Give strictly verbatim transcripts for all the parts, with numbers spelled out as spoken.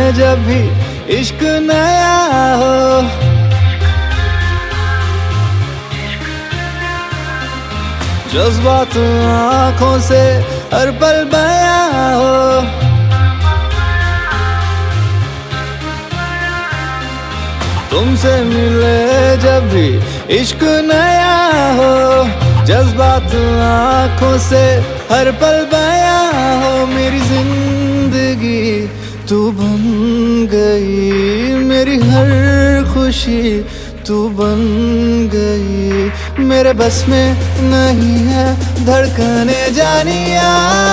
जब भी इश्क नया हो, जज्बात आँखों से हर पल बयां हो। तुमसे मिले जब भी इश्क नया हो, जज्बात आँखों से हर पल बयां हो। मेरी जिंदगी तू बन गई, मेरी हर खुशी तू बन गई। मेरे बस में नहीं है धड़कने जानिया,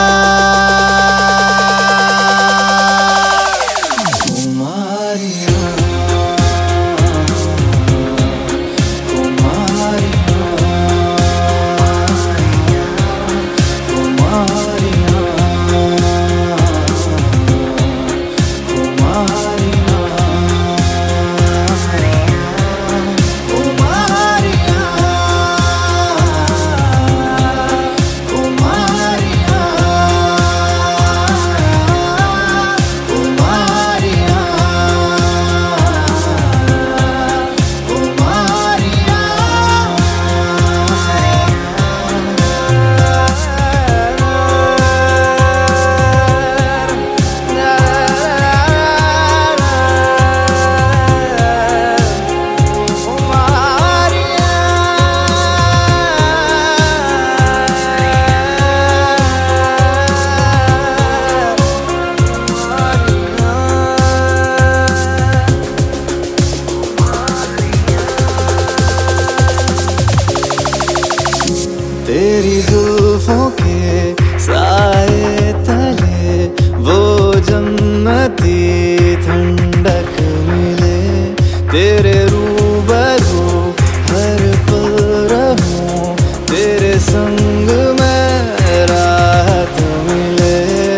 तेरी जुल्फों के साए तले वो जन्नती ठंडक मिले। तेरे रूबरू हर पल रहूं, तेरे संग में राहत मिले।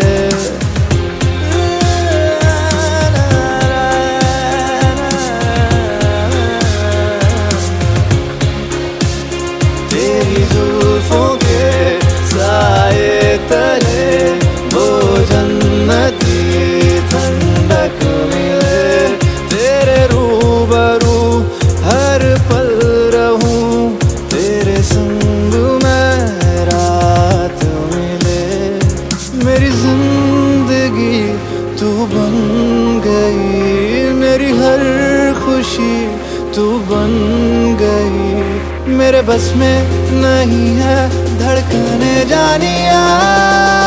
तेरी जुल्फों के साए तले वो जन्नती ठंडक मिले। तेरे रूबरू हर पल रहूं, तेरे संग में रात मिले। मेरी जिंदगी तू बन गई, मेरी हर खुशी तू बन गई। मेरे बस में नहीं है धड़कने जानिया।